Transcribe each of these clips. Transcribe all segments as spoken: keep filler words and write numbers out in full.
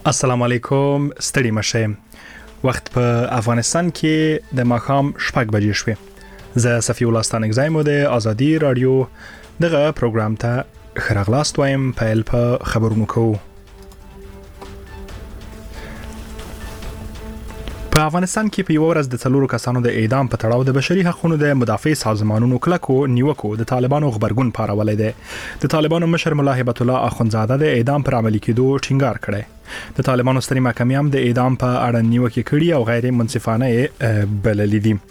السلام علیکم، ستړي مشه. وخت په افغانستان کې د ماښام شپږ بجې شوې. زه صفی الله ستانکزی مو د ازادي رادیو دغه پروګرام ته ښه راغلاست وایم. پیل په خبرونو کوو. په افغانستان کې په یو ورځ د څلورو کسانو د اعدام په تړاو د بشري حقوقو د مدافع سازمانونو کلکو نیوکو د طالبانو خبرګون پارولی دی. د طالبانو مشر ملا هیبت الله اخونزاده د اعدام پر عملي کېدو ټینګار کړی. د طالبانو سترې محکمې هم د اعدام په اړه نیوکې کړي او غیر منصفانه بللي دي.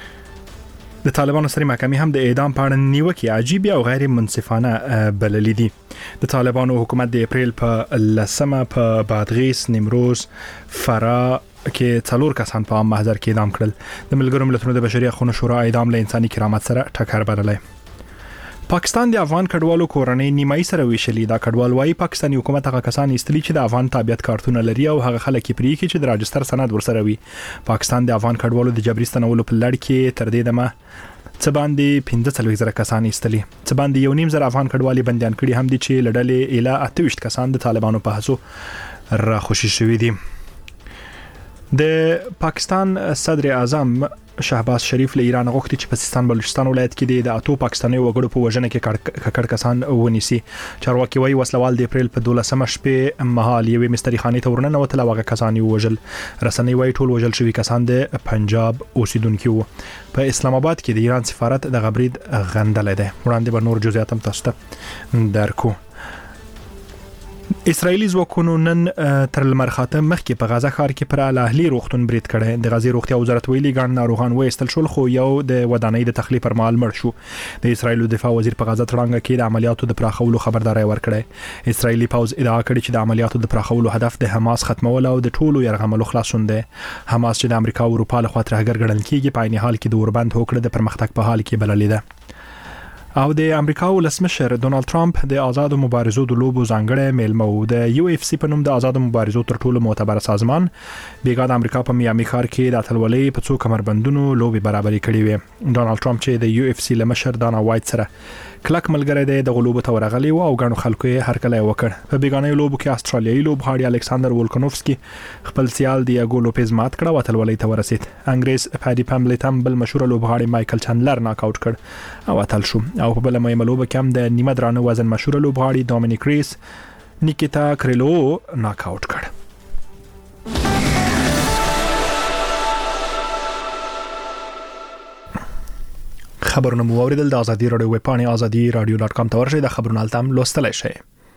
د طالبانو سترې محکمې هم د اعدام په اړه نیوکې عجیب او غیر منصفانه بللي دي. د طالبانو حکومت د اپریل په لسمه په بادغیس، نیمروز، فراه کې څلور کسان په عام محضر کې اعدام کړل. د ملګرو ملتونو د بشري حقوقو شورا اعدام له انساني کرامت سره ټکر بللی. پاکستان د افغان کډوالو کورنۍ نیمایي سره ویشلې. دا کډوال وايي پاکستاني حکومت هغه کسان ایستلي چې د افغان تابعیت کارتونه لري او هغه خلک یې پرېږي چې د راجستر سند ورسره وي. پاکستان د افغان کډوالو د جبري ستنولو په لړ کې تر دې دمه څه باندې پنځه څلوېښت زره کسان ایستلي. څه باندې یو نیم زره افغان کډوالي بندیان کړي هم دي چې له ډلې ایله اته ویشت کسان د طالبانو په هڅو راخوشي شوي دي. د پاکستان صدر اعظم شهباز شریف له ایران غوښتي چې په سیستان بلوچستان ولایت کې د اتو پاکستاني وګړو په وژنه کې ککړ کسان ونیسي. چارواکي وايي وسلوال د اپریل په دولسمه شپې مهال یوې مستری خانې ته ورننوتل او هغه کسان یې وژل. رسنۍ وايي ټول وژل شوي کسان د پنجاب اوسیدونکي وو. په اسلام آباد کې د ایران سفارت د غبرید غندل دی. وړاندې به نور جزئیات هم تاسو ته درکو. اسرایلی ځواکونو نن تر لمر خاته مخکې په غزه ښار کې پر الاهلي روغتون برید کړی. د غزې روغتیا وزارت ویلي ګڼ ناروغان وایستل شول خو یو د ودانۍ د تخلیه پر مهال مړ شو. د اسرایلو دفاع وزیر په غزه تړانګه کې د عملیاتو د پراخولو خبرداري ورکړې. اسرایلی پوز ادعا کړې چې د عملیاتو د پراخولو هدف د حماس ختمول او د ټولو یرغملو خلاصون دی. حماس چې د امریکا او اروپا له خوا ترهګر ګڼل کېږي په عین حال کې د اوربند هوکړه د پرمختګ په حال کې بللې ده. او د امریکا ولسمشر ډونالد ټرمپ د آزادو مبارزو د لوبو ځانګړی میلمه و. د یو اف سی په نوم د آزادو مبارزو تر ټولو معتبر سازمان بیګا د امریکا په میامي ښار کې د اتلولۍ په څو کمربندونو لوبي برابرې کړې وې. ډونالد ټرمپ چې د یو اف سی لمشر دانا وایټ سره کلک ملګری دی د غلوبو ته ورغلی و او غنو خلکو یې هرکلی وکړ. په بیګانې لوبو کې استرالیایي لوبغاړي الکساندر وولکانوفسکي خپل سیال دیاګو لوپیز مات کړ او اتلولۍ ته ورسید. انګریز پادي پامبلیټ هم بل مشهور لوبغاړي مایکل چاندلر ناک اوټ کړ او اتل شو. او په بل مهمه لوبه کې هم د نیمه درانه وزن مشهور لوبغاړي دومینیک ریس نیکیتا کریلو ناک اوټ کړ. خبرونه مو اوریدل. د ازادي رادیو ویب پاڼه ازادي رادیو ډاټ کام ته ورشئ. د خبرونو التم لوستلای شئ.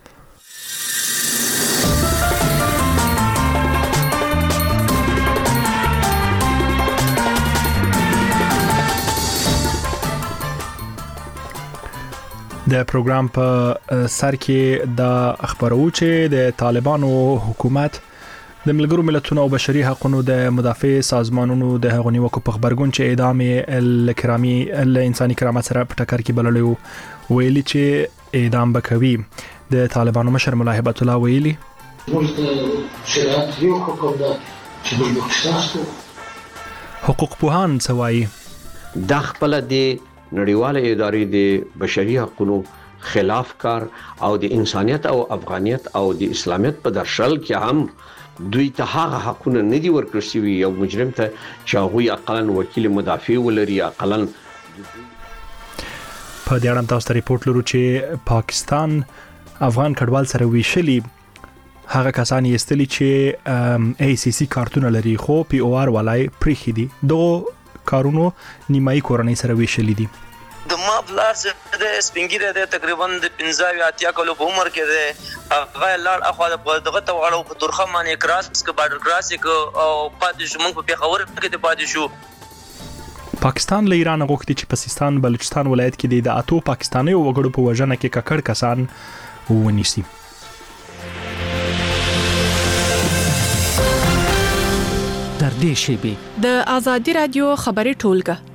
د پروګرام په سر کې د خبرو چې د طالبانو حکومت د ملګرو ملتونو او بشري حقوقو د مدافع سازمانونو د هغو نیوکو په خبرګون چې اعدام الکرامي له انساني کرامت سره په ټکر کې بللی و ویلي چې اعدام به کوي. د طالبانو مشر ملا هیبت الله ویلي حقوق پوهان څه وایي. دا خپل د نړیواله ادارې د بشري حقوقو خلاف کار او د انسانیت او افغانیت او د اسلامیت په درشل کې هم دوی ته هغه حقونه نه دي ورکړل شوي. یو مجرم ته چې هغوی اقلن وکیل مدافع ولري اقلن. په دې اړه تاسو ته ریپورت لرو چې پاکستان افغان کډوال سره ویشلي هغه کسان یې استلي چې ای سی سی کارتونه لري خو پی او آر ولای پریخي دي. دغه کارونو نیمایي کورنۍ سره ویشلي دي. د ما بلار چې د سپینګیره د تقریبا د پنځه اتیا کلو په عمر کې ده هغه لار اخوا دغه ته وړو په ترخه باندې کراس ک بارډر کراس ک او پاتې شو موږ په پیښور کې ته پاتې شو. پاکستان له ایران غوښتي چې په سیستان بلوچستان ولایت کې د اتو پاکستاني وګړو په وژنه کې ککړ کسان ونیسي. در دې شیبې د ازادي رادیو خبري ټولګه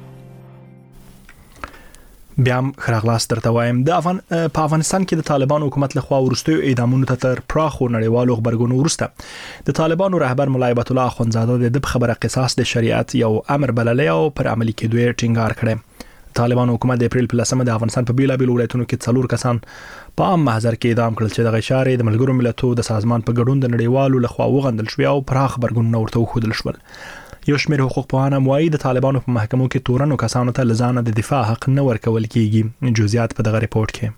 بیا هم خراغلاس درته وایم. د افغان په افغانستان کې د طالبانو حکومت لخوا ورستیو اعدامونو ته تر پراخو نړیوالو خبرګونو ورسته د طالبانو رهبر ملا هیبت الله اخونزاده د خبره قصاص د شریعت یو امر بللی او پر عملي کېدو ټینګار کړی. طالبانو حکومت د اپریل په لسمه د افغانستان په بیلابیلو ولایتونو کې څلور کسان په عام محضر کې اعدام کړل چې دغه چارې د ملګرو ملتونو د سازمان په ګډون د نړیوالو لخوا وغندل شوې او پراخ خبرګونونه ورته وښودل شول. یو شمېر حقوق پوهان وايي د طالبانو په محکمو کې تورنو کسانو ته لزانه د دفاع حق نه ورکول کیږي. جزئیات په دغه ریپورت کې.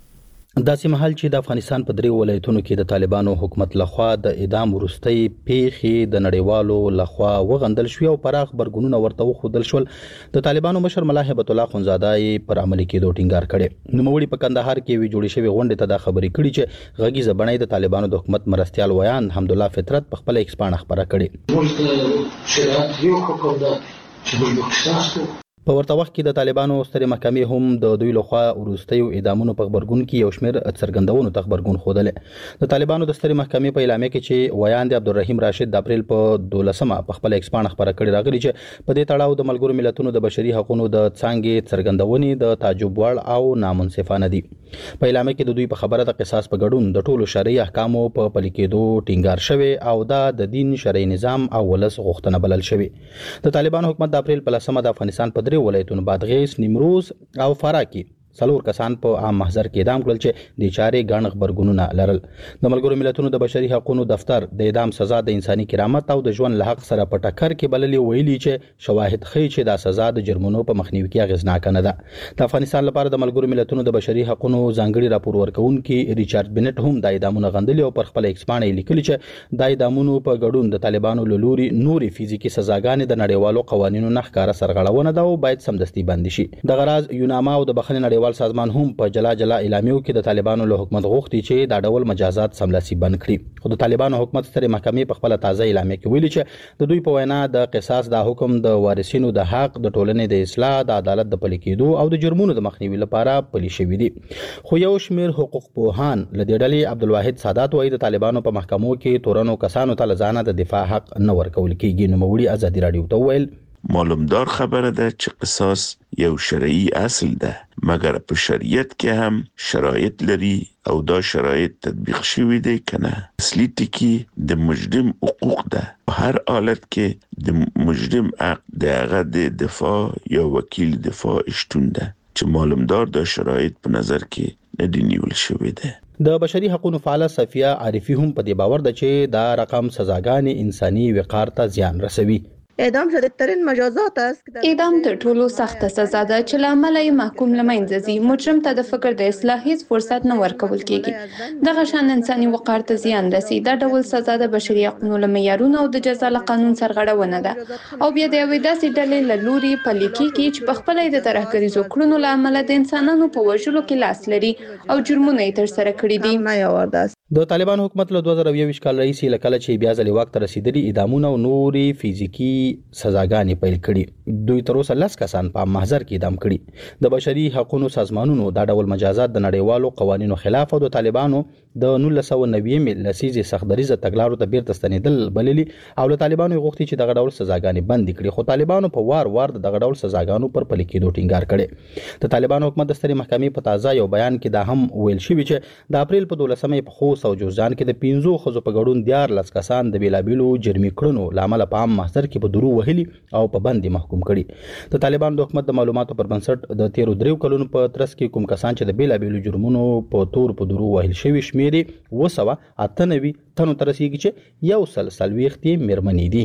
داسې مهال چې د افغانستان په دریو ولایتونو کې د طالبانو حکومت لخوا د اعدام وروستۍ پیښې د نړیوالو لخوا وغندل شوې او پراخ خبرګونونه ورته وښودل شول، د طالبانو مشر ملا هیبت الله اخندزاده یې پر عملي کېدو ټینګار کړی. نوموړي په کندهار کې وی جوړې شوې غونډې ته دا خبرې کړې چې غږیزه بڼه د طالبانو د حکومت مرستيال ویان حمدالله فطرت په خپل ایکسپانه خبره کړې. موږ شریعت یو حکم ده چې موږ وکړو. په ورته وخت کې د طالبانو سترې محکمې هم د دوی لخوا وروستیو اعدامونو په خبرګون کې یو شمېر څرګندونو ته خبرګون خوده. د طالبانو د سترې محکمې په اعلامیه کې چې ویان د عبدالرحیم راشد د اپریل په دولسمه په خپل ایکسپانه خبره کړې راغلي چې په دې تړاو د ملګرو ملتونو د بشري حقوقو د څانګې څرګندونې د تعجب وړ او نامنصفانه دي. په اعلامیه کې د دوی په خبره د قصاص په ګډون د ټولو شرعي احکامو په پلي کېدو ټینګار شوی او دا د دین شرعي نظام او ولس غوښتنه بلل شوی. د طالبانو حکومت د اپریل په لسمه د افغانستان په درې ولایتونو بادغیس، نیمروز او فراه کې څلور کسان په عام محضر کې اعدام کړل چې د چارې ګڼ خبرګونونه لرل. د ملګرو ملتونو د بشري حقوقو دفتر د اعدام سزا د انساني کرامت او د ژوند له حق سره په ټکر کې بللي ویلي چې شواهد ښیي چې دا سزا د جرمونو په مخنیوي کې اغېزناک نه ده. د افغانستان لپاره د ملګرو ملتونو د بشري حقوقو ځانګړي راپور ورکونکي ریچارډ بنټ هم د اعدامونو غندلي او پر خپل ایکسپانه لیکلي چې د اعدامونو په ګډون د طالبانو له لوري نوري فزیکی سزاګانې د نړیوالو قوانینو نه ښکاره سرغړونه ده او باید سمدستي بند شي. د غراض یوناما او د بخښنې نړیوال سازمان هم په جلا جلا اعلامیو کې د طالبانو له حکومت غوښتي چې دا ډول مجازات سملاسي بند کړي. خو د طالبانو حکومت سترې محکمې په خپل تازه اعلامیه کې ویلي چې د دوی په وینا د قصاص د حکم د وارثینو د حق، د ټولنې د اصلاح، د عدالت د پلي کېدو او د جرمونو د مخنیوي لپاره پلي شوي دي. خو یو شمېر حقوق پوهان له دې ډلې عبدالواحد سادات وایي د طالبانو په محکمو کې تورنو کسانو ته لزانه د دفاع حق نه ورکول کېږي. نوموړي ازادي راډیو ته وویل معلومدار خبره ده چې قصاص یو شرعي اصل ده، مګر په شریعت کې هم شرایط لري او دا شرایط تطبیق شوي دي کنه. اصلي ټکی د مجرم حقوق ده. په هر حالت کې د مجرم حق د هغه د دفاع یا وکیل دفاع شتون ده چې معلومدار د شرایط په نظر کې نه دي نیول شوي ده. د بشري حقوقو فعال صفیه عارفی هم په دې باور ده چې دا رقم سزاګانې انساني وقار ته زیان رسوي. اعدام شدیدترین مجازات است. اعدام تر ټولو سخته سزا ده چې له امله یې محکوم له منځه ځي. مجرم ته د فکر د اصلاح هیڅ فرصت نه ورکول کېږي. دغه شان انساني وقار ته زیان رسي. دا ډول سزا د بشري حقوقو له معیارونو او د جزا له قانون سرغړونه ده او بیا د یوې داسې ډلې له لوري پلي کېږي چې په خپله یې د ترهګریزو کړنو له امله د انسانانو په وژلو کې لاس لري او جرمونه یې ترسره کړي دي. د طالبانو حکومت له دوه زره یوویشت کال راهیسې له کله چې بیا ځلې واک ته رسېدلي اعدامونه او نورې فزیکي سزاګانې پیل کړي. دوی تر اوسه لس کسان په محضر کې اعدام کړي. د بشري حقوقو سازمانونو دا ډول مجازات د نړیوالو قوانینو خلاف او د طالبانو د نولس سوه نوي لسیزې سختدریزه تګلارو ته بیرته ستنېدل بللي او له طالبانو غوښتي چې دغه ډول سزاګانې بند کړي. خو طالبانو په وار وار دغه ډول سزاګانو پر پلي کېدو ټینګار کړي. د طالبانو حکومت د سترې محکمې په تازه یو بیان کې دا هم ویل شوی چې د اپریل په دولسمه په خوست او جوزجان کې د پنځو ښځو په ګډون دیارلس کسان د بیلابیلو جرمي کړنو له امله په عام محضر کې په درو وهلي او په بند محکوم کړي. د طالبانو د حکومت د معلوماتو پر بنسټ د تیرو دریو کلونو په ترڅ کې کوم کسان چې د بیلابیلو جرمونو په تور په درو وهل شوي شمېر اوه سوه اته نوي تنو ته رسیږي چې یو سل څلوېښت یې مېرمنې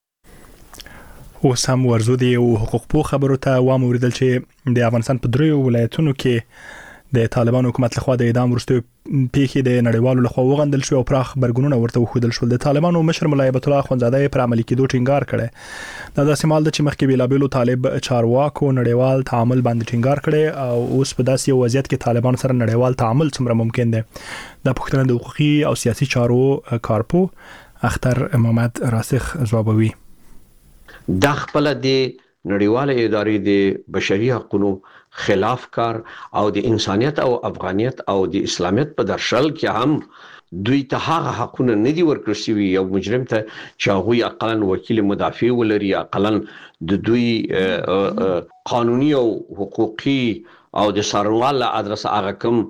دي. اوس هم ورزو دی او حقوق پوه خبرو ته وام اوریدل چې د افغانستان په دریو ولایتونو کې د طالبانو حکومت لخوا د اعدام وروستیو پیښې د نړیوالو لخوا وغندل شوې او پراخ خبرګونونه ورته وښودل شول. د طالبانو مشر ملا هیبت الله اخندزاده پر عملي کېدو ټینګار کړی. دا داسې مهال ده چې مخکې بیلابیلو طالب چارواکو نړیوال تعامل باندې ټینګار کړی او اوس په داسې یو وضعیت کې طالبانو سره نړیوال تعامل څومره ممکن دی. دا پوښتنه د حقوقي او سیاسي چارو کارپو اختر محمد راسخ ځوابوي. دا خپل د نړیواله ادارې د بشري حقوقو خلاف کار او د انسانیت او افغانیت او د اسلامیت په درشل کې هم دوی ته هغه حقونه نه دي ورکړل شوي. یو مجرم ته چې هغوی اقلا وکیل مدافع ولري، اقلا د دوی قانوني او حقوقي او د څارنوال له ادرس هغه کوم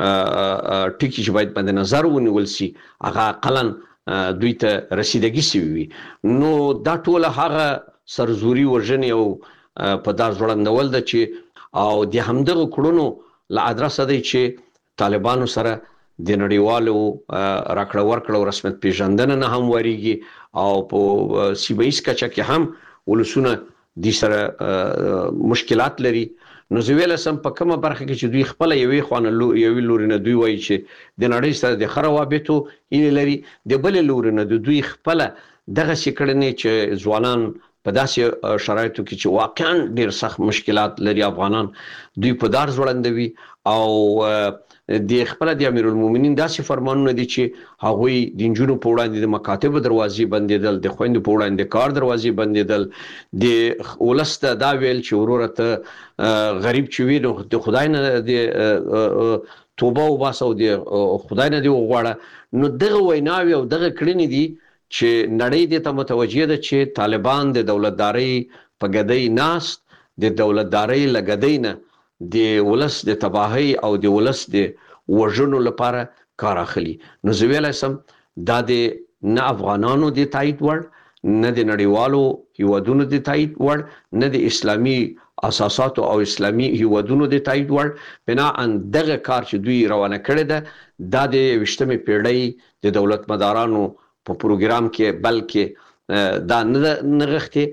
ټکي چې باید باندې نظر ونیول شي هغه اقلا دوی ته رسیدګي شوي وي. نو دا ټول هغه سرزوري ورژنې او په دار ځوړندول ده چې او د همدغه کړونو له ادرسه دی چې طالبانو سره د نړیوالو راکړه ورکړه او رسمیت پیژندنه نه هم وریږي او په سیمه ییز کچه کې هم ولسونه د سره مشکلات لري. نو زه ویل سم په کومه برخه کې چې دوی خپل یوې خوانه یوې لوري نه دوی وایي چې د نړۍ سره د خروابېتو یې لري، د بل لوري نه دوی خپل دغه سکړنې چې ځوانان په داسې شرایطو کې چې واقعا ډېر سخت مشکلات لري افغانان دوی په دار ځوړندوي او د خپل د امیر المؤمنین داسې فرمانونه دي چې هغوی د جنونو په وړاندې د مکاتب دروازې بندیدل، د خويندو په وړاندې د کار دروازې بندیدل، د ولسته دا ویل چې وروره ته غریب چې وي نو د خدای نه د توبه وباسه او د خدای نه دی وغواړه. نو دغه ویناوي او دغه کړنې دي چې نړۍ دې ته متوجه ده چې طالبان د دولتداري په ګدۍ ناست د دولتداري لګدۍ نه د ولس د تباہي او د ولس د وژنو لپاره کار اخلي. نو زه ویلای سم دا د نه افغانانو د تایید وړ، نه د نړیوالو هیوادونو د تایید وړ، نه د اسلامي اساساتو او اسلامي هیوادونو د تایید وړ. بنا ان دغه کار چې دوی روانه کړی ده دا د یویشتمې پیړۍ د دولت مدارانو په پروګرام کې بلکې دا نه نغښتي.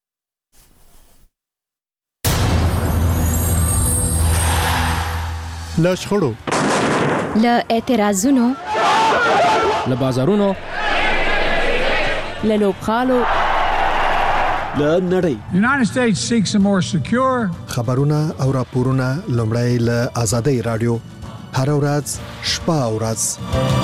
له شخړو، له اعتراضونو، له بازارونو، له لوبغالو، له نړۍ United States seeks a more secure خبرونه او راپورونه لومړی له آزادۍ رادیو هر ورځ شپه او ورځ.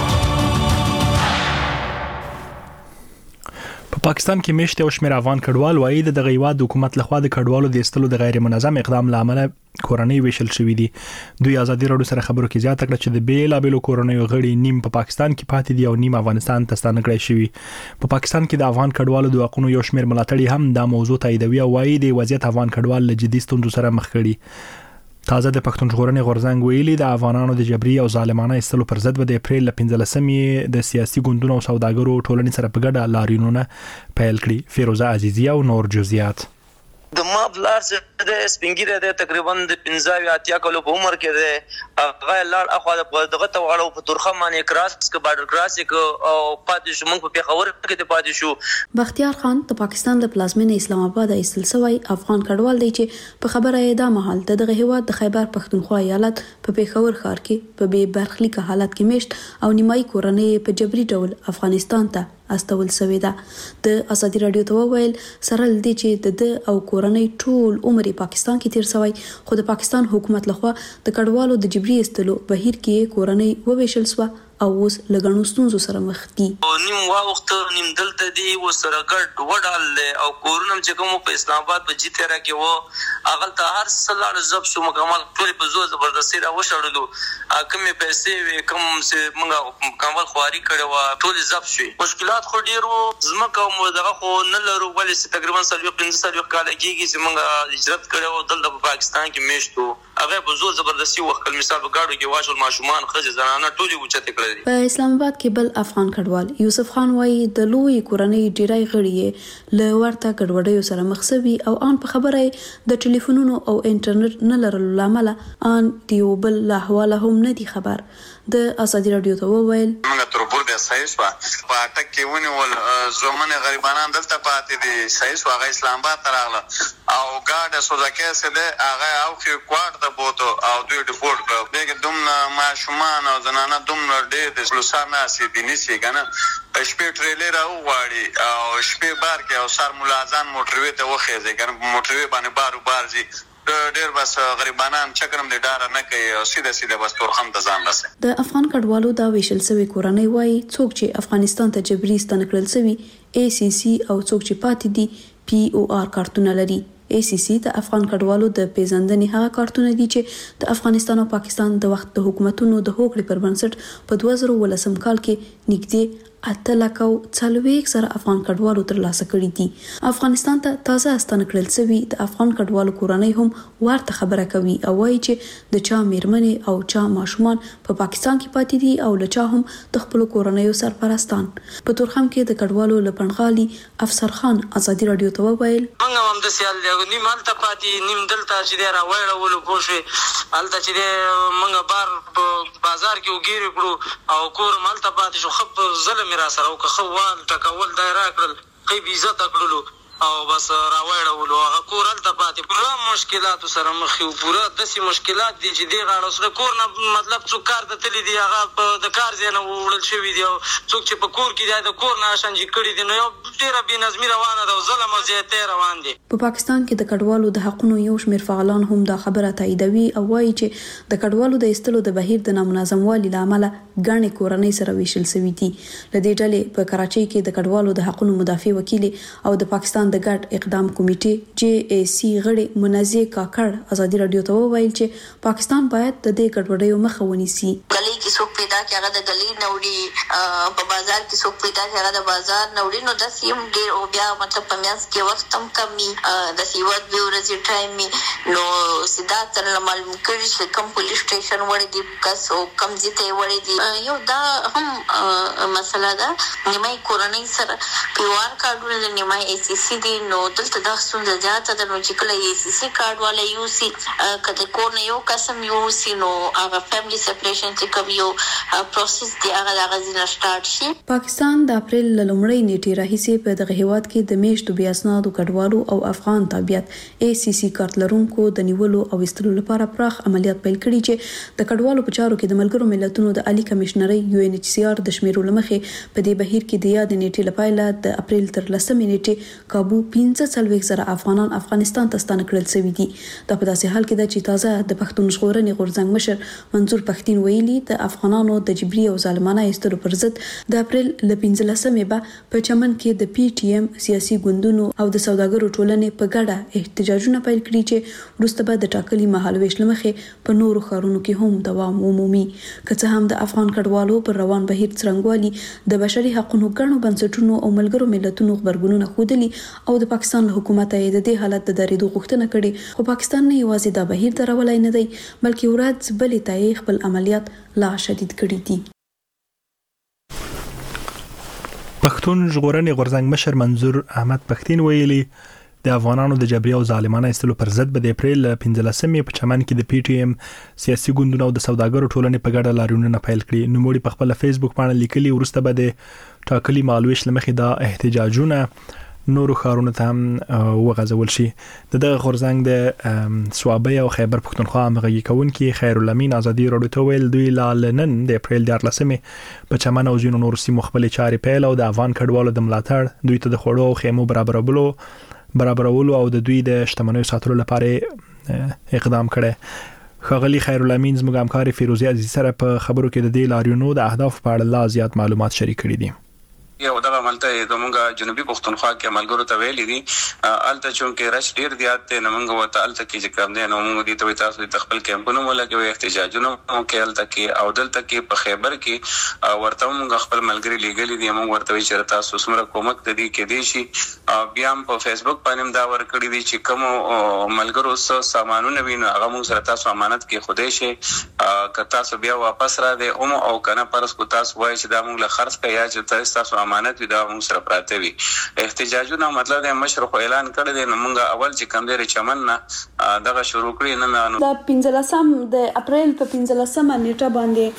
پاکستان کې میشته او شمیر افغان کډوال وایي د دغه هیواد حکومت لخوا د کډوالو د استلو د غیر منظم اقدام لامل کورنۍ ویشل شوې دي. دوی ازادي راډیو سره خبرو کې زیاته کړه چې د بیلابېلو کورنۍ غړي نیم په پاکستان کې پاتې دي او نیم افغانستان ته ستانه کړی شوی. په پاکستان کې د افغان کډوالو د حقوقو یو شمیر ملاتړي هم دا موضوع تاییدوي او وایي د وضعیت افغان کډوال له جدي ستونزو سره مخ کړي. تازه د پښتون ژغورنې غورځنګ ویلي د افغانانو د جبري او ظالمانه استلو پر ضد د اپریل ل پنځلسمې د سیاسي ګوندونو او سوداګرو ټولنې سره په ګډه لاریونونه پیل کړي. فیروزه عزیزی او نور جزئیات. د ما بلار چې د سپینګیره د تقریبا د پنځه اتیا کلو په عمر کې ده هغه لار اخو دغه ته واړو په تورخه باندې کراس کې بارډر کراس کې او پاتې شو موږ په پیښور کې ته پاتې شو. بختیار خان د پاکستان د پلازمینې اسلام آباد ایستل سوی افغان کډوال دی چې په خبره یې دا مهال دغه هیواد د خیبر پښتونخوا ایالت په پیښور ښار کې په بې برخلیک حالت کې میشت او نیمایي کورنۍ په جبري ډول افغانستان ته استول سوی ده. د ازادي رادیو ته وویل سره لدی چې د او کورنۍ ټول عمر پاکستان کې تیر سوی خو د پاکستان حکومت لخوا د کډوالو د جبري استلو بهیر کې کورنۍ وویشل سو او اوس لګڼو ستونزو سره مخ دي. نیم وخت نیم دلته دی و سره ګډ وډال او کورونم چې کوم په اسلام آباد په جی تیرا کې وو اغل ته هر سلار زب شو مکمل ټول په زور زبردستي را وشړلو کومې پیسې وي کوم چې موږ مکمل خواري کړو ټول زب شوي. مشکلات خو ډیرو زمکه مو دغه خو نه لرو ولې تقریبا سلوي پنځه سلوي کال کېږي چې موږ هجرت کړو دلته په پاکستان کې میشتو هغه په زور زبردستي وخت مثال په گاډو کې واښول ماشومان خځې زنانه ټولي اوچته کړې. په اسلام آباد کې بل افغان کډوال یوسف خان وایي د لوی کورنۍ ډیری غړي له ورته ګډوډیو سره مخ شوي او ان په خبره د ټلیفونونو او انټرنیټ نه لرلو لامل ان دیو بل له حواله هم نه دي خبر. د ازادي رادیو ته وویل موږ تر بور د سایس په اټک کې ونیول زمونه غریبانان دلته پاتې دي سایس واغ اسلام آباد ته راغله او ګاډه سوزاکه سه ده هغه او خو کوارت د بوتو او دوی د بورډ کړو دغه دومره ماشومان او زنانه دومره ډېر د لوسانه سي دي نشي کنه شپې ټریلر او واړي او شپې بار کې او سر ملازم موټروي ته وخېځي کنه موټروي باندې بارو بارځي ډېر بس غریبانان چکرم د ډار نه کوي او سیده سیده بس تورخم ته ځان رسي. د افغان کډوالو دا ویشل سوي کورنۍ وایي څوک چې افغانستان ته جبري ستنه کړل سوي اي سي سي او څوک چې پاتې دي پی او آر کارتونه لري. اي سي سي د افغان کډوالو د پیژندنې هغه کارتونه دي چې د افغانستان او پاکستان د وخت د حکومتونو د هوکړې پر بنسټ په دوه زره ولسم کال کې نږدې اته لک او څلوېښت زره افغان کډوالو ترلاسه کړي دي. افغانستان ته تازه استانه کړل شوي د افغان کډوالو کورنۍ هم ورته خبره کوي او وایي چې د چا میرمنې او چا ماشومان په پاکستان کې پاتې دي او له چا هم د خپل کورنۍ سرپرستان. په تورخم کې د کډوالو لپنغالي افسر خان ازادي رادیو ته وویل موږ هم د سیال دی نیم هلته پاتې نیم دلته چې دی راوړلو پوه شوې هلته چې دی موږ بار په بازار کې وګیرې کړو او کور هم هلته پاتې شو ښه په ظلم یې را سره وکړه ښه وال ټکول دا یې راکړل ښه بېعزته کړلو او بس راوړلو هغه کور هلته پاتې پوره مشکلاتو سره مخ یو پوره داسې مشکلات دي چې دې غاړه سره کور نه مطلب څوک کار ته تللی دي هغه د کار ځای نه وړل شوي دي او څوک چې په کور کې دی د کور نه اشنجي کړي دي نو یو ډېره بېنظمي روانه ده او ظلم او زیاتی روان دي. په پاکستان کې د کډوالو د حقونو یو شمېر فعالان هم دا خبره تاییدوي او وایي چې د کډوالو د ایستلو د بهیر د نامنظموالي له امله ګڼې کورنۍ سره ویشل شوي دي. له دې ډلې په کراچۍ کې د کډوالو د حقونو مدافع وکیلې او د پاکستان د ګډ اقدام کمیټې جی ای سی غړي منازع کاکړ ازادي رادیو ته وویل چې پاکستان باید د دې ګډوډیو مخه ونیسي. ګلې کې څوک پیدا کې هغه د ګلې نوړي په بازار کې څوک پیدا کې هغه د بازار نوړي نو د سیم ډیر او بیا مطلب په میاس کې وخت هم کمی د سیواد به ورځي ټایم می نو سیدا تر معلوم کړي چې کوم پولیس سټیشن وړي دي کس او کم ځته وړي دي یو دا هم مسله ده نیمه کورنۍ سره پیوار کارډونه نیمه ای سی سی دي نو دلته دا څنګه زیاته د نو چې کله ای سی سی کارت والا یو سی کله کور نه یو قسم یو سی نو هغه فیملی سپریشن چې کوي یو پروسس دی هغه د غزینه سٹارټ شي. پاکستان د اپریل لومړۍ نیټې راهیسې په دغه هیواد کې د میشتو بیا اسنادو کډوالو او افغان تابعیت ای سی سی کارت لرونکو د نیولو او استلو لپاره پراخ عملیات پیل کړي چې د کډوالو په چارو کې د ملګرو ملتونو د عالی کمشنري یو ان ایچ سی آر د شمیرو لمخې په دې بهیر کې د یاد نیټې لپاره د اپریل تر لسمې نیټې کابو پنځه څلوېښت زره افغانان افغانستان ته ستانه کړل شوي دي. دا په داسې حال کې ده چې تازه د پښتون ژغورنې غورځنګ مشر منظور پښتين ویلي د افغانانو د جبري او ظالمانه ایستلو پر ضد د اپریل ل پنځلسمې به په چمن کې د پی ټی ایم سیاسي ګوندونو او د سوداګرو ټولنې په ګډه احتجاجونه پیل کړي چې وروسته به د ټاکلي مهالويش لمخې په نورو ښارونو کې هم دوام ومومي. که څه هم د افغان کډوالو پر روان بهیر څرنګوالي د بشري حقوقو ګڼو بنسټونو او ملګرو ملتونو خبرګونونه ښودلي او د پاکستان له حکومت یې د دې حالت د درېدو غوښتنه کړې خو پاکستان نه یوازې دا بهیر درولای نه دی بلکې ورځ بلې ته یې خپل عملیات لا شدید کړي دي. پښتون ژغورنې غورځنګ مشر منظور احمد پښتين ویلي د افغانانو د جبري او ظالمانه ایستلو پر ضد به د اپریل پنځلسمې په چمن کې د پی ټی ایم سیاسي ګوندونو او د سوداګرو ټولنې په ګډه لاریونونه پیل کړي. نوموړي په خپل فیسبوک باندې لیکلي وروسته به د ټاکلي مهالويش لمخې دا احتجاجونه نورو ښارونو ته هم وغځول شي. د دغه غورځنګ د سوابۍ او خیبر پښتونخوا همغږي کوونکي خیر الامین ازادي رادیو ته ویل دوی لا نن د اپریل دیارلسمې په چمن او ځینو نورو سیمو خپلې چارې پیل او د افغان کډوالو د ملاتړ دوی ته د خوړو او خیمو برابرولو برابرولو او د دوی د شتمنیو ساتلو لپاره اقدام کړي. ښاغلي خیر الامین زموږ همکار فیروزي عزیز سره په خبرو کې د دې لاریونونو د اهداف په اړه لا زیات معلومات شریک کړي دي. یو دغه عملته زمونږ جنوبي پښتونخوا کې ملګرو ته ویلي دي الته چونکې رش ډیر زیات دی نو موږ ورته الته کې چې کوم دی نو موږ دې ته تاسو د خپل کیمپونو ولګوي احتجاجونه کې الته کې او دلته کې په خیبر کې ورته موږ خپل ملګري لګلي دي موږ ورته چې تاسو سمره کومک د دې کې دي شي بیا هم په فیسبوک باندې دا ورکړي دي چې کوم ملګرو سره سامانونه ویني هغه موږ سره تاسو امانت کې خوده شي که تاسو بیا واپس را دي او او کنه پرس کو تاسو وایي چې دا موږ له خرڅ کیا چې تاسو امانت وي دا موږ سره پراته وي. احتجاجونه مطلب د مشر خو اعلان کړی دی نو موږ اول چې کم دی چمن نه دغه شروع کړی نه د پنځلسم د اپریل په پنځلسمه نیټه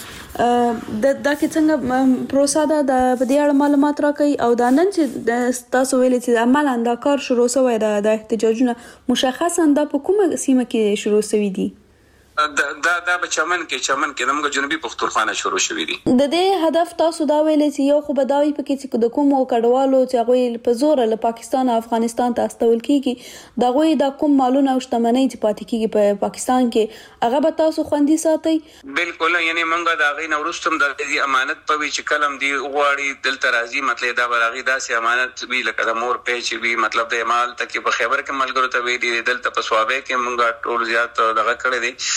باندې د د کې څنګه پروسه ده د دې اړه معلومات راکړي او دا نن چې تاسو ویلي چې عملاً دا کار شروع شوی دی د احتجاجونه مشخصا دا په کومه سیمه کې شروع شوی دي؟ دا دا په چمن کې چمن کې موږ جنوبي پښتونخوا نه شروع شوې دي. د دې هدف تاسو دا ویلې چې یو خو بداوی پکې چې د کوم کډوالو چې هغه په زور له پاکستان او افغانستان ته استول کیږي دا غوي د کوم مالونه او شتمنۍ چې پاتې کیږي په پاکستان کې هغه به تاسو خوندي ساتي. بالکل یعنی موږ دا غي نورستم د دې امانت په وی چې کلم دی غواړي دلته راځي مطلب دا براغي داسې امانت وی لکه د مور پیچ وی مطلب د مال تکي په خبر کې ملګرو ته وی دي دلته په سوابه کې موږ ټول زیات دغه کړی دي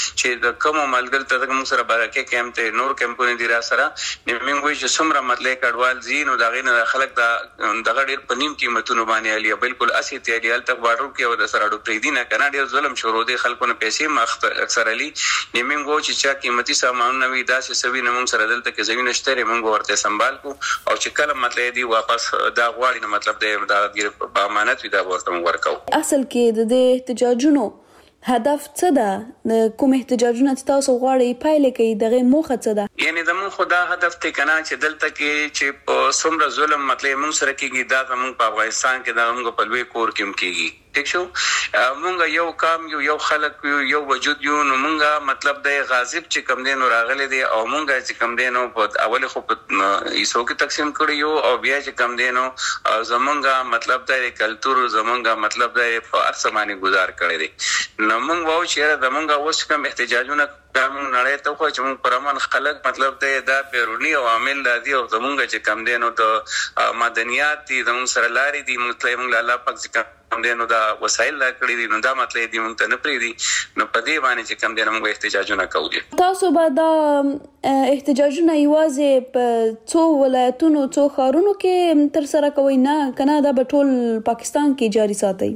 چې د کوم ملګر ته موږ سره برکه کېم ته نور کمپونی دی را سره نیمه وی چې څومره مطلب کډوال زین او دغه نه خلک دا دغه ډیر پنیم قیمتونو باندې علي بالکل اسی تیریال تک بارو کې او د سره ډو پری دینه کنه ډیر ظلم شروع دي خلکو نه پیسې مخ اکثر علي نیمه وو چې چا قیمتي سامان نوي داسې سوي نه موږ سره دلته کې زمين شته موږ ورته سنبال کو او چې کله مطلب دی واپس دا غواړي نو مطلب دی دا په امانت وي دا ورته ورکو اصل کې د احتجاجونو هدف څه ده کوم احتجاجونه تاسو غواړئ پایله کې دغه موخه څه ده یعنی د مون خدا هدف ته کنا چې دلته کې چې څومره ظلم مطلب مون سره کېږي دا زموږ په افغانستان کې دا موږ په لوی کور کې کېږي ٹھیک شو مونږ یو کام یو یو خلک یو وجود یو نو مونږه مطلب د غاضب چې کم دین راغلي دي او مونږه چې کم دینو په اول خو په ایسو کې تقسیم کړیو او بیا چې کم دینو زمونږه مطلب د کلچر زمونږه مطلب د ارسماني گزار کړی دي نو مونږ وو چې زمونږه اوس کوم احتجاجونه کوم نړۍ ته خو چې مونږ پرمن خلک مطلب د بیرونی عوامل دي او زمونږه چې کم دینو د مدنیات دي زمونږ سره لاري دي مطلب مونږ الله پاک ځکه هم دې نو دا وسایل لا کړی دي نو دا مطلب دی مونږ ته نه پری دي نو په دې باندې چې کم دې موږ احتجاجونه کوو تاسو به دا احتجاجونه یوازې په څو ولایتونو څو ښارونو کې تر سره کوي نه کنه دا به ټول پاکستان کې جاری ساتي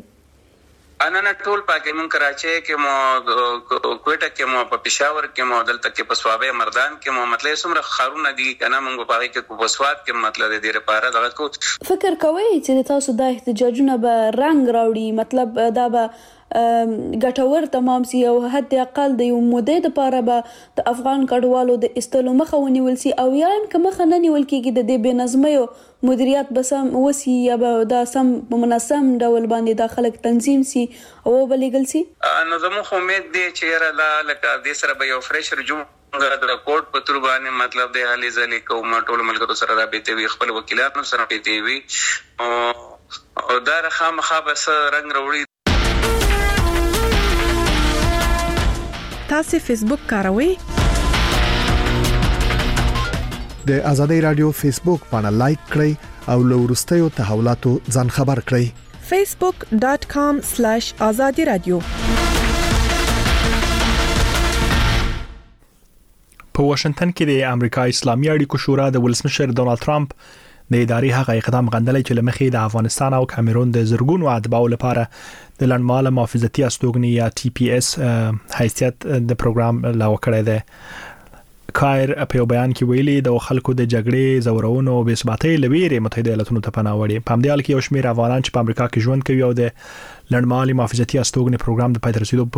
انا نه ټول پاکي مون کراچي کې مو کوټه کې مو په پېښور کې مو دلته کې په سوابه مردان کې مو مطلب څومره خارونه دي کنه مونږ په هغه کې په وسوات کې مطلب دې لپاره دغه کو فکر کوي چې تاسو دا احتجاجونه به رنگ راوړي مطلب دا به ګټور تمام سي او حد اقل د یو مودې لپاره به د افغان کډوالو د استلو مخه ونیول سي او یا هم مخه نه نیول کېږي د دې بنظمي مدیریت بسم وسی یا به دا سم منظم ډول باندې د خلک تنظیم سي او بلېګل سي نو زموږ امید دی چې را لکه د سره به یو فرش رجوع د کوټ په تر باندې مطلب د حالي ځلې کوم ټول ملګرو سره رابطه وي خپل وکیلانو سره رابطه وي او دا خامخا بس رنگ وروړي تاسو فیسبوک کاروئ د ازادي رادیو فیسبوک باندې لایک کړئ او لو ورستیو تحولاتو ځان خبر کړئ facebook dot com slash azadi radio په واشنگټن کې د امریکا اسلامي اړیکو شورا د ولسمشر ډونالد ټرمپ د اداري هغه اقدام غندلې چې لمخې د افغانستان او کامرون د زرګونو اتباعو لپاره د لنډمهاله محافظتي استوګنې یا ټي پی اس حیثیت د پروګرام لاګو کړی دی کایر په بیان کې ویلي د خلکو د جګړې زورونو او بېثباتۍ لویره متحده ایالاتونو ته پناه وړي په همدې حال کې یو شمېر افغانان چې په امریکا کې ژوند کوي او د لنډمهالي محافظتي استوګنې پروګرام د پای ته رسیدو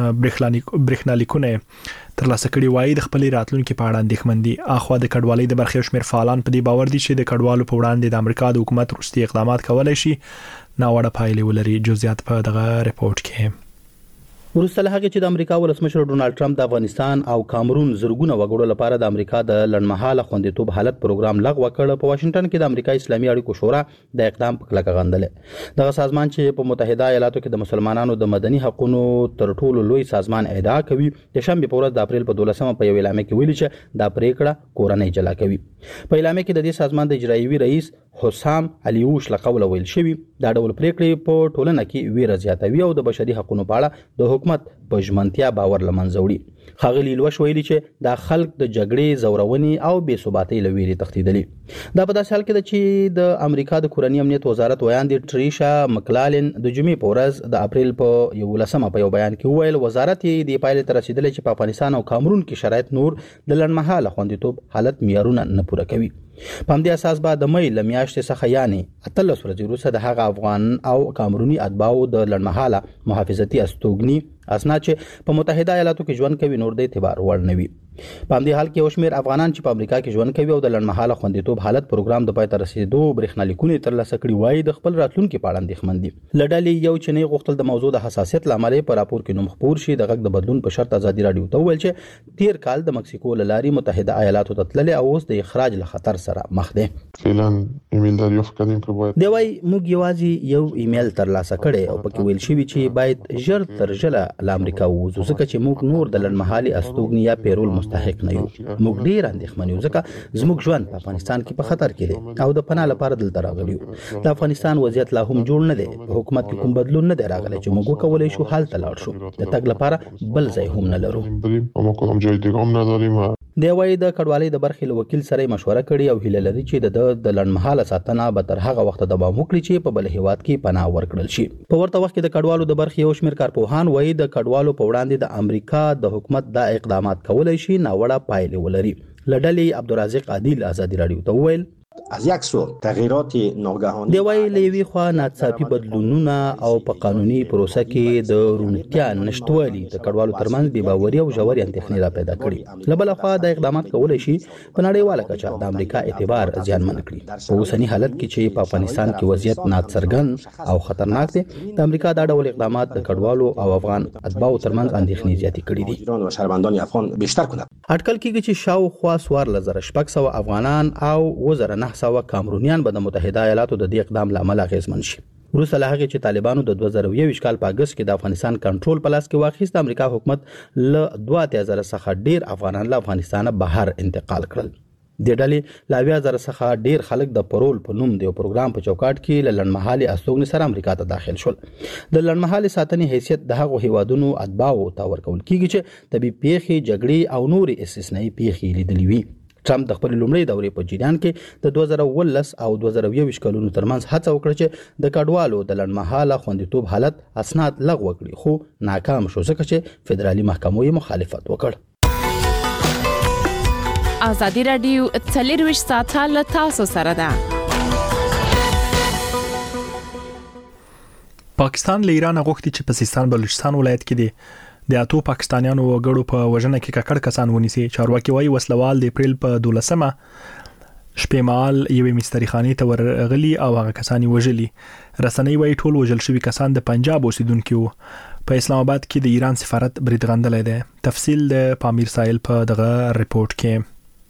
په برېښنالیکونه ترلاسه کړي وایي د خپل راتلونکو په اړه اندېښمن دي اخوا د کډوالۍ د برخې شمېر فعالان په دې باور دي چې د کډوالو په وړاندې د امریکا د حکومت وروستي اقدامات کولای شي ناوړه پایلې ولري جزئیات په دغه رپورت کې وروسته له هغه چې د امریکا ولسمشر ډونالد ټرمپ د افغانستان او کامرون زرګونه وګړو لپاره د امریکا د لړمحاله خوندیتوب حالت پروګرام لغوه کړ په واشنگټن کې د امریکا اسلامي اړیکو شورا د اقدام په کلکه غندلې دغه سازمان چې په متحده ایالاتو کې د مسلمانانو د مدني حقوقو تر ټولو لوی سازمان ادعا کوي د شنبه په ورځ د اپریل په دولسمه په یو اعلامیه کې ویلي چې دا پریکړه کورنۍ جلا کوي په اعلامیه کې د دې سازمان د اجرایوي رئیس حسام علیوش لقول ویل شوی دا ډول پریکړې په ټولنه کې ویره زیاتوي او د بشري حقوقو په اړه د حکومت په ژمنتیا باور لمنځه وړي خاغلی لوش ویلي چې دا خلک د جګړې زورونې او بې ثباتۍ لويري تختیدلي دا په داسې حال کې چې د امریکا د کورنۍ امنیت وزارت ویاندې ټریشا مکلالن د جمعې په ورځ د اپریل په یو لسمه په یو بیان کې ویل وزارت یې د پایلې تر رسیدلې چې په افغانستان او کامرون کې شرایط نور د لنډمهاله خوندیتوب حالت معیارونه نه پوره کوي په همدې اساس به د مې لمیاشتې څخه یعنی اتلس ورځې وروسته د هغه افغان او کامروني اتباعو د لړمحاله محافظتي استوګنې اسناد چې په متحده ایالاتو کې ژوند کوي نور د اعتبار وړ نه وي په همدې حال کې یو شمېر افغانان چې په امریکا کې ژوند کوي او د لړمحاله خوندیتوب حالت پروګرام د پای ته رسیدو برېښنالیکونه ترلاسه کړي وایي د خپل راتلونکي په اړه اندېښمن دي لډالې یو چې نه غوښتل د موضوع د حساسیت لامل په راپور کې نوم خپور شي د غږ د بدلون په شرط ازادي رادیو ته ویل چې تیر کال د مکسیکو لاري متحده ایالاتو ته تللې او اوس د اخراج له خطر سره مخ ده فعلا ایمیل دریافت کردیم که باید دی وای موږ یوازې یو ایمیل ترلاسه کړی او پکې ویل شوی چې باید ژر تر ژره له امریکا ووځو ځکه چې موږ نور د لنډمهالي استوګنې یا پیرول مستحق نه یو. موږ ډیر اندېښمن یو ځکه زموږ ژوند په افغانستان کې په خطر کې دی او د پناه لپاره دلته راغلی یو. د افغانستان وضعیت لا هم جوړ نه دی، په حکومت کې کوم بدلون نه دی راغلی چې موږ وکولای شو هلته لاړ شو. د تګ لپاره بل ځای هم نه لرو. ما کوم ځای دیگه هم نداریم. دی وای د کډوالۍ د برخې له وکیل سره مشوره کړې او هیله لري چې د د لنډمهاله ساتنه به تر هغه وخت دوام وکړي چې په بل هیواد کې پناه ورکړل شي. په ورته وخت کې د کډوالو د برخې یو شمېر کارپوهان وایي د کډوالو په وړاندې د امریکا د حکومت دا اقدامات کولای شي ناوړه پایلې ولري. لډلې عبدالرزاق عادل آزادي رادیو ته وویل از یک سو تغییرات ناگهانی دی وای لوي خو ناڅاپي بدلونونه او په قانوني پروسه کې د رونتیا نشټوالي د کډوالو ترمنځ بې باوري او ژورې اندېښنې را پیدا کړي. لبل خو د اقدامات کولای شي په نړیواله کچه د امریکا اعتبار زیانمن کړي. په اوسنی حالت کې چې په افغانستان کې وضعیت ناڅرګند او خطرناک دی، د امریکا دا ډول اقدامات د کډوالو او افغان اتباعو ترمنځ اندېښنې زیاتې کړي دي. ایران و شهروندان افغان بیشتر کند. اټکل کېږي چې شاوخوا څوارلس زره شپږ سوه افغانان او اووه زره نه سوه کامرونیان به د متحده ایالاتو د دې اقدام له امله اغېزمن شي. وروسته له هغې چې طالبانو د دوه زره یوویشت کال په اګست کې د افغانستان کنټرول په لاس کې واخیست، د امریکا حکومت له دوه اتیا زره څخه ډېر افغانان له افغانستانه بهر انتقال کړل. د ډلې له اویا زره څخه ډېر خلک د پرول په نوم د یو پروګرام په چوکاټ کې له لنډمهالي استوګنې سره امریکا ته داخل شول. د لنډمهالي ساتنې حیثیت د هغو هیوادونو اتباعو ته ورکول کېږي چې طبیعي پیښې، جګړې او نورې استثنایي پیښې لیدلې وي. ټرمپ د خپل لومړۍ دورې په جریان کې د دوه زره اوولس او دوه زره یوویشت کلونو ترمنځ هڅه وکړه چې د کډوالو د لنډمهاله خوندیتوب حالت اسناد لغوه کړي، خو ناکام شو ځکه چې فدرالي محکمو یې مخالفت وکړ. آزادي رادیو څلرویشت ساعته له تاسو سره ده. پاکستان له ایران غوښتي چې په سیستان بلوچستان ولایت کې دی د اتو پاکستانیانو وګړو په وژنه کې ککړ کسان ونیسي. چارواکي وايي وسلوال د اپریل په دولسمه شپې مهال یوې مستری خانې ته ورغلي او هغه کسان وژلي. رسنۍ وايي ټول وژل شوي کسان د پنجاب اوسیدونکي وو. په اسلام آباد کې د ایران سفارت برید غندلی دی. تفصیل د پامیر سایل په دغه ریپورت کې.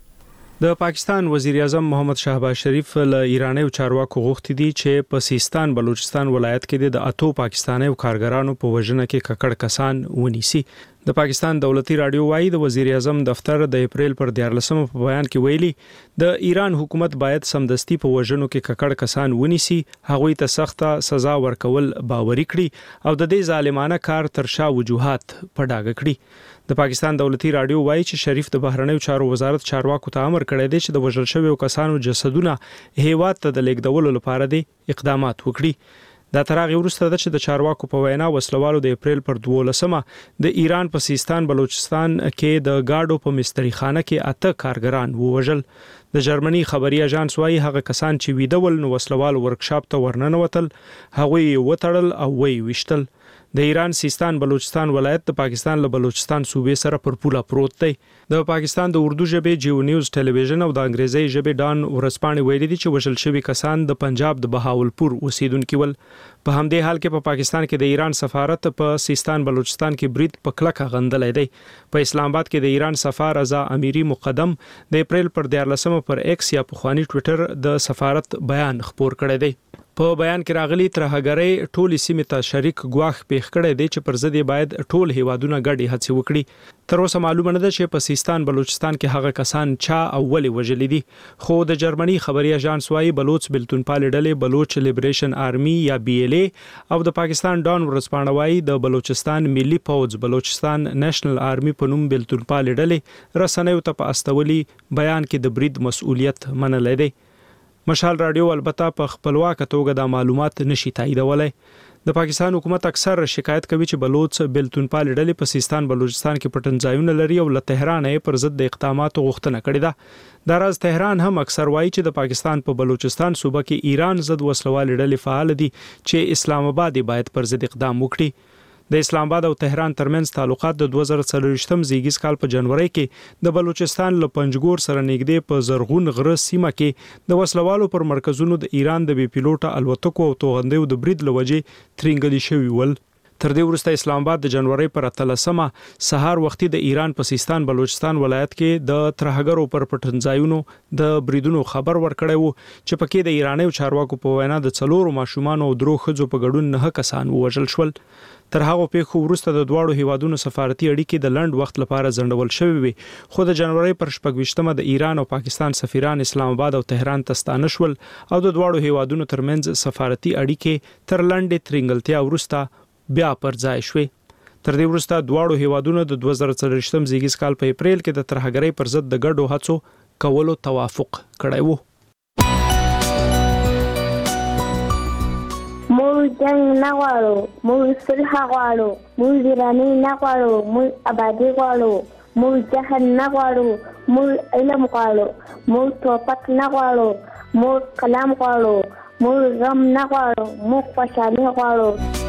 د پاکستان وزیر اعظم محمد شهباز شریف له ایرانیو چارواکو غوښتي دي چې په سیستان بلوچستان ولایت کې د اتو پاکستانیو کارګرانو په وژنه کې ککړ کسان ونیسي. د پاکستان دولتي رادیو وايي د وزیر اعظم دفتر د اپریل پر دیارلسمه په بیان کې ویلي د ایران حکومت باید سمدستي په وژنو کې ککړ کسان ونیسي، هغوی ته سخته سزا ورکول باوري کړي او د دې ظالمانه کار تر شا وجوهات په ډاګه کړي. د پاکستان دولتي رادیو وايي چې شریف د بهرنیو چارو وزارت چارواکو ته امر کړی دی چې د وژل شویو کسانو جسدونه هیواد ته د لیږدولو لپاره د اقدامات وکړي. دا تر هغې وروسته ده چې د چارواکو په وینا وسلوالو د اپریل پر دولسمه د ایران په سیستان بلوچستان کې د گاډو په مستری خانه کې اته کارګران ووژل. د جرمني خبري اژانس وايي هغه کسان چې ویده ول نو وسلوال ورکشاپ ته ورننوتل، هغوی وتړل او وی وشتل. د ایران سیستان بلوچستان ولایت د پاکستان له بلوچستان صوبې سره پر پوله پروت دی. د پاکستان د اردو ژبې جیو نیوز ټلویزیون او د انګریزي ژبې ډان ورځپاڼې ویلي دي چې وژل شوي کسان د پنجاب د بهاولپور اوسیدونکي ول. په همدې حال کې په پا پاکستان کې د ایران سفارت په سیستان بلوچستان کې برید په کلکه غندلی دی. په اسلام آباد کې د ایران سفیر رضا امیری مقدم د اپریل پر دیارلسمه پر ایکس یا پخوانی ټویټر د سفارت بیان خپور کړی دی. په بیان کې راغلي ترهګرۍ ټولې سیمې ته شریک ګواښ پیښ کړی دی چې پر ضد باید ټول هیوادونه ګډې هڅې وکړي. تر اوسه معلومه نه ده چې په سیستان بلوچستان کې هغه کسان چا او ولې وژلي دي، خو د جرمني خبري اژانس وايي بلوچ بلتونپالې ډلې بلوچ لیبریشن آرمي یا بی ال ای او د پاکستان ډان ورځپاڼه وايي د بلوچستان ملي پوځ بلوچستان نېشنل آرمي په نوم بلتونپالې ډلې رسنیو ته په استولي بیان کې د برید مسؤلیت منلی دی. مشال رادیو البته په خپلواکه توګه د معلومات نشي تاییدولای. د پاکستان حکومت اکثر شکایت کوي چې بلوچ بلتونپالې ډلې په سیستان بلوچستان کې پټنځایونه لري او له تهران یې پر ضد د اقداماتو غوښتنه کړې ده. دا راز تهران هم اکثر وایي چې د پاکستان په بلوچستان صوبه کې ایران ضد وسلوالې ډلې فعال دي چې اسلام آباد باید پر ضد اقدام وکړي. د اسلام آباد او تهران ترمنځ تعلقات د دوه زره څلوېښتم زیږیز کال په جنوري کې د بلوچستان له پنجګور سره نږدې په زرغون غره سیمه کې د وسلوالو پر مرکزونو د ایران د بي پیلوټه الوتکو او توغندیو د برید لوجې ترنګلي شوی ول. تر دې وروسته اسلام آباد د جنوري پر اتلسمه سهار وختي د ایران په سیستان بلوچستان ولایت کې د ترهګرو پر پټنځایونو د بریدونو خبر ورکړی وو چې پکې د ایرانیو چارواکو په وینا د څلورو ماشومان او درو ښځو په ګډون نه کسان ووژل شول. تر هغه پیښو وروسته د دواړو هیوادونو سفارتي اړیکې د لنډ وخت لپاره ځنډول شوې وي، خو د جنوري پر شپږویشتمه د ایران او پاکستان سفیران اسلام آباد او تهران ته ستانه شول او د دواړو هیوادونو ترمنځ سفارتي اړیکې تر لنډې ترنګلتیا وروسته بیا پر ځای شوې. تر دې وروسته دواړو هیوادونو د دوه زره څلوېښتم زیږیز کال په اپریل کې د ترهګرۍ پر ضد د ګډو هڅو کولو توافق کړی وو. موږ جنگ نه غواړو، موږ صلح غواړو، موږ ویراني نه غواړو، موږ آبادي غواړو، موږ جهل نه غواړو، موږ علم غواړو، موږ توپک نه غواړو، موږ قلم غواړو، موږ غم نه غواړو، موږ خوشحالي غواړو.